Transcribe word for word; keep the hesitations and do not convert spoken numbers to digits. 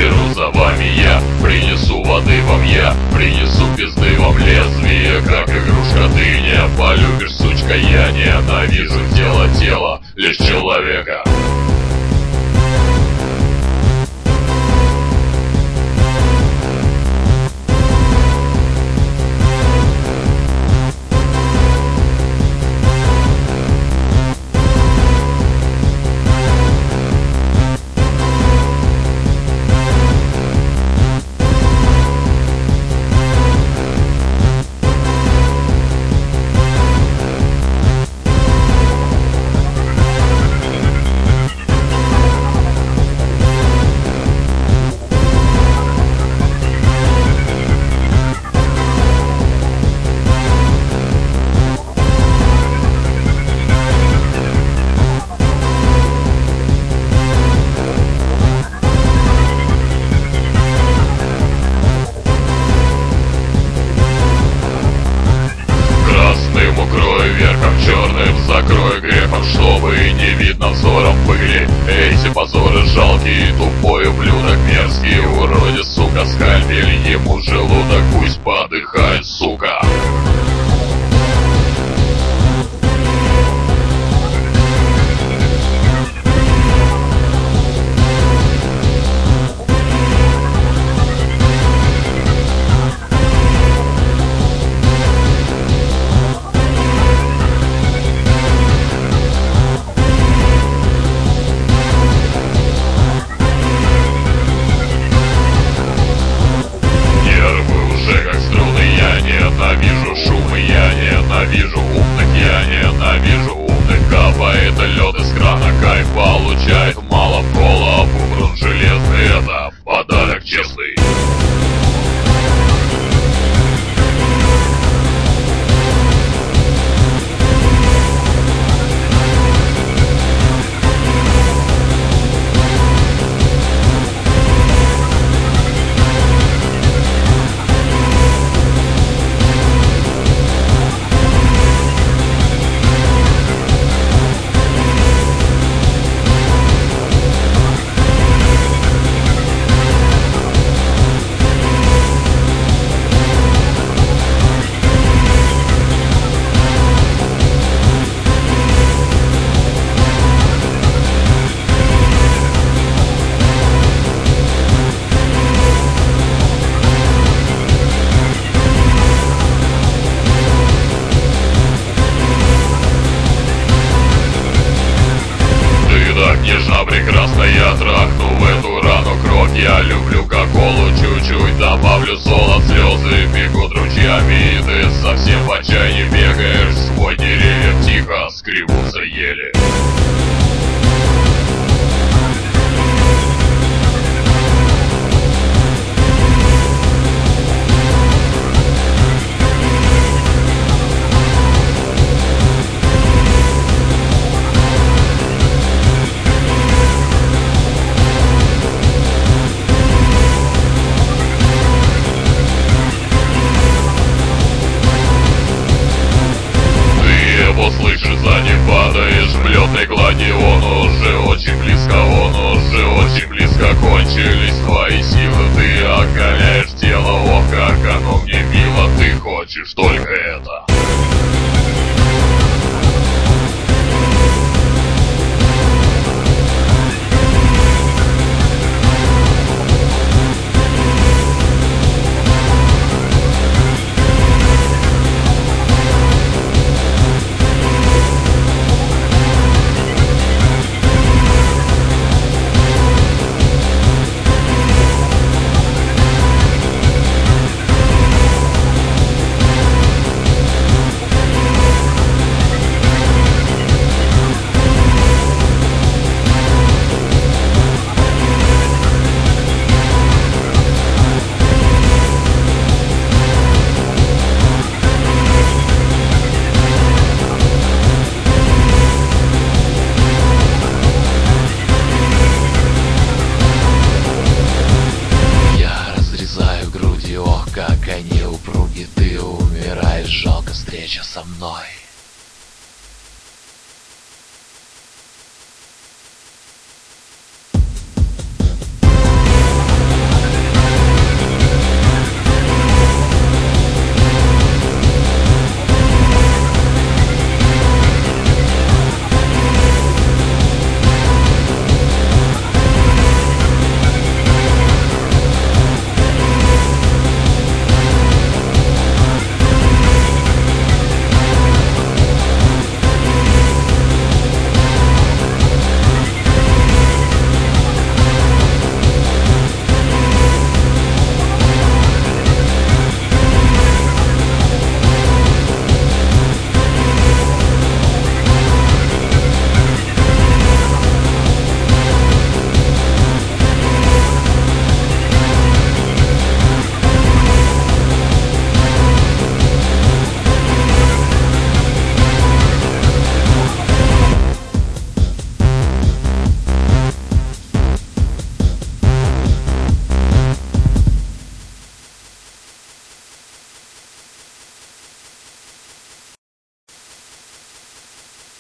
Поберу за вами я, принесу воды вам я, принесу пизды вам лезвие, как игрушка дыня. Полюбишь, сучка, я ненавижу тело, тело лишь человека. Укрою верхом черным, закрою грехом, чтобы не видно взором пыли. Эти позоры жалкие, тупой ублюдок мерзкий, уродец, сука, скальпель, ему желудок, пусть подыхает, сука. Ненавижу шум, и я ненавижу умных, я ненавижу умных. Капает лед из крана, кайф получает мало в голову. Грунт железный, это подарок честный. Нежно, прекрасно я трахну в эту рану кровь. Я люблю коколу, чуть-чуть добавлю солод, слезы бегут ручьями, и ты совсем в отчаянии бегаешь. Свой деревья тихо скребутся ели. Слышишь, сзади падаешь в лётной глади. Он уже очень близко, он уже очень близко. Кончились твои силы, ты оголяешь тело. Ох, как оно мне мило, ты хочешь только это. Как они упруги, ты умираешь, жалко встреча со мной.